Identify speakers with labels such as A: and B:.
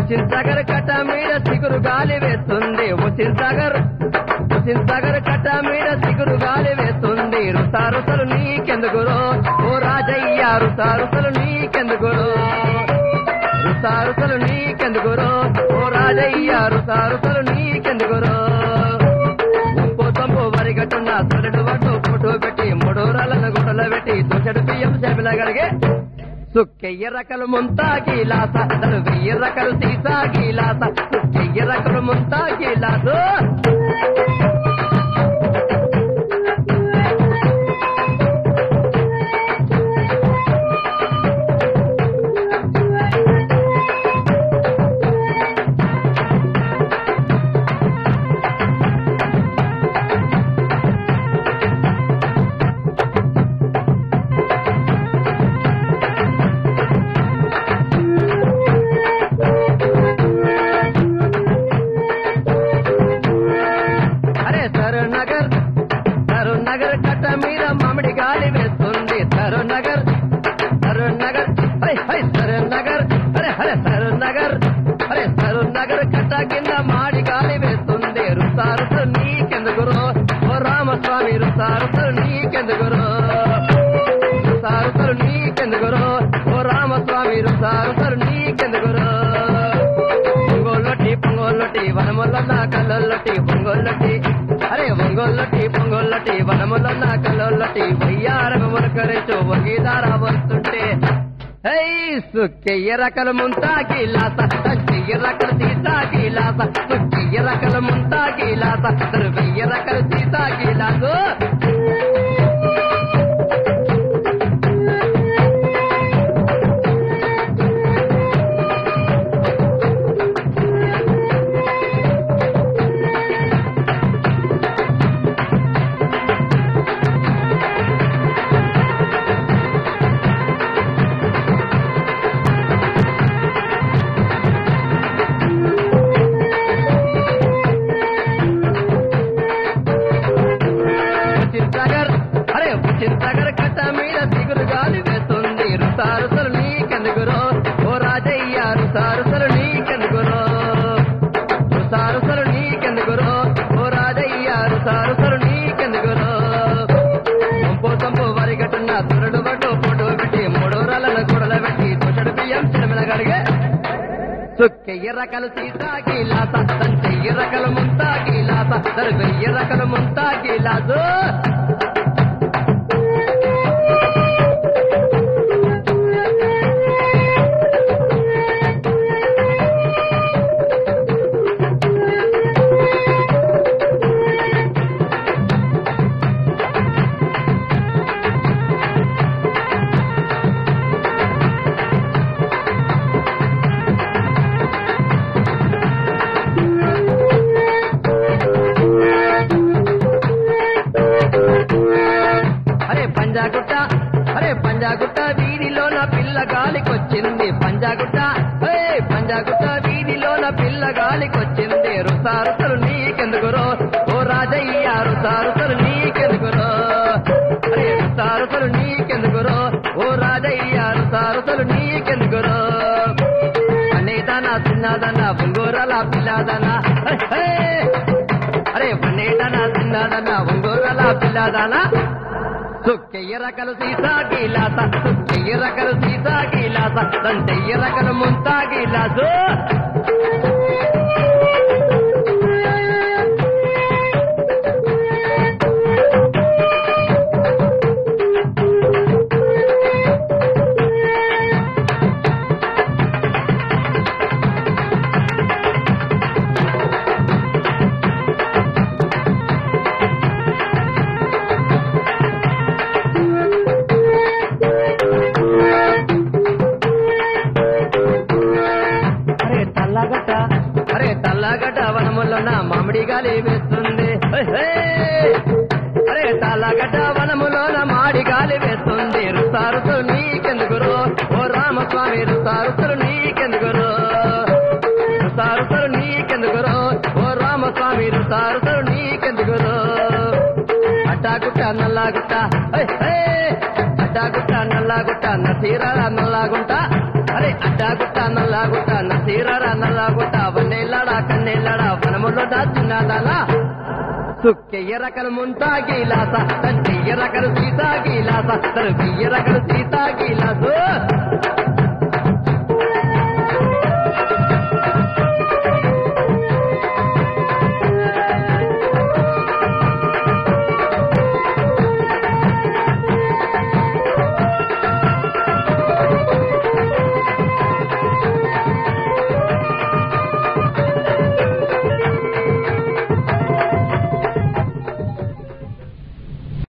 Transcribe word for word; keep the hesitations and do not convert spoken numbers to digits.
A: హుస్సేన్ సాగర్ కట్ట మీద సిగురు గాలి వేస్తుంది హుస్సేన్ సాగర్ హుస్సేన్ సాగర్ కట్ట మీద సిగురు గాలి వేస్తుంది రుసారుసలు నీకెందుకురో ఓ రాజయ్య రుసారుసలు నీకెందుకురో రుసారుసలు నీకెందుకురో ఓ రాజయ్య రుసారుసలు నీకెందుకురో ఉప్పు తంపు వరిగట్టున్న సొరడు వడ్డు ఫోటో పెట్టి మూడోరాలను గుడల పెట్టి దోషడు బియ్యం చేపల గడిగే సుక్కెయ్య రకలు ముంతా గీలాస తను వెయ్యి రకలు సీసా గీలాస సుక్కెయ్య రకలు ముంతా గీలాసు పొంగొల్లటి పొంగొల్లటి వనములన్న కల్లొల్లటి పొంగొల్లటి అరే పొంగొల్లటి పొంగొల్లటి వనములన్న కల్లొల్లటి వయ్యారము మునకరించు వగీదార వస్తుంటే హై సుక్కెయ్య రకల ముంతా గీలాస చెయ్య రకల సీసా గీలాస సుక్కెయ్య రకల ముంతా గీలాస వెయ్య రకల సీసా గీలాసు చింతగర కట్ట మీద సిగురు గాలి వేస్తుంది రుసారుసలు నీకెందుకురో ఓ రాజయ్య రుసారుసలు నీకెందుకురో రుసారుసలు నీకెందుకురో ఓ రాజయ్య రుసారుసలు నీకెందుకురో పంపు తంపు వరిగట్టున్న తురడు బట్టు పొట్టు పెట్టి మూడోరాలను గుడల పెట్టి దోషడు బియ్యం చిరమిన గడిగే సుక్కెయ్య రకలు సీసా గీలాస చెయ్యి రకలు ముంతా గీలాస వెయ్యి రకలు ముంతా గీలాసు పంజాగుట్ట అరే పంజాగుట్ట వీధిలో నా పిల్ల గాలికొచ్చింది పంజాగుట్ట ఏ పంజాగుట్ట వీధిలో నా పిల్ల గాలికొచ్చింది రుసారుసలు నీకెందుకురో ఓ రాజయ్య రుసారుసలు నీకెందుకురో అరే రుసారుసలు నీకెందుకురో ఓ రాజయ్య రుసారుసలు నీకెందుకురో పన్నేదానా చిన్నదన్నా ఉంగోరాల పిల్లదనా అరే పన్నేదానా చిన్నదన్నా ఉంగోరాల పిల్లదనా సుక్కెయ్య రకలు సీసా గీలాస సుక్కెయ్య రకలు సీసా గీలాస దంచెయ్య రకలు ముంతా గీలాసు తల్లగడ్డ వనములో నా మామిడి గాలి వేస్తుంది అరే తల్లగడ్డ వనములో నా మాడి గాలి వేస్తుంది రుసారుసలు నీకెందుకురో ఓ రామస్వామి రుసారుసలు నీకెందుకురో రుసారుసలు నీకెందుకురో ఓ రామస్వామి రుసారుసలు నీకెందుకురో అడ్డాగుట్ట నల్లాగుట్ట అడ్డాగుట్ట నల్లాగుట్ట నసీరాల నల్లాగుంట అరే అడ్డాగుట్ట నల్లాగుట్ట నసీరారా నల్లాగుట్ట వన్నేళ్ళాడా కన్నేళ్ళాడా వనములో దాచినాదాలా సుక్కెయ్య రకలు ముంతా గీలాస తంచెయ్య రకలు సీతా గీలాస తరు బియ్య రకలు సీతా గీలాసు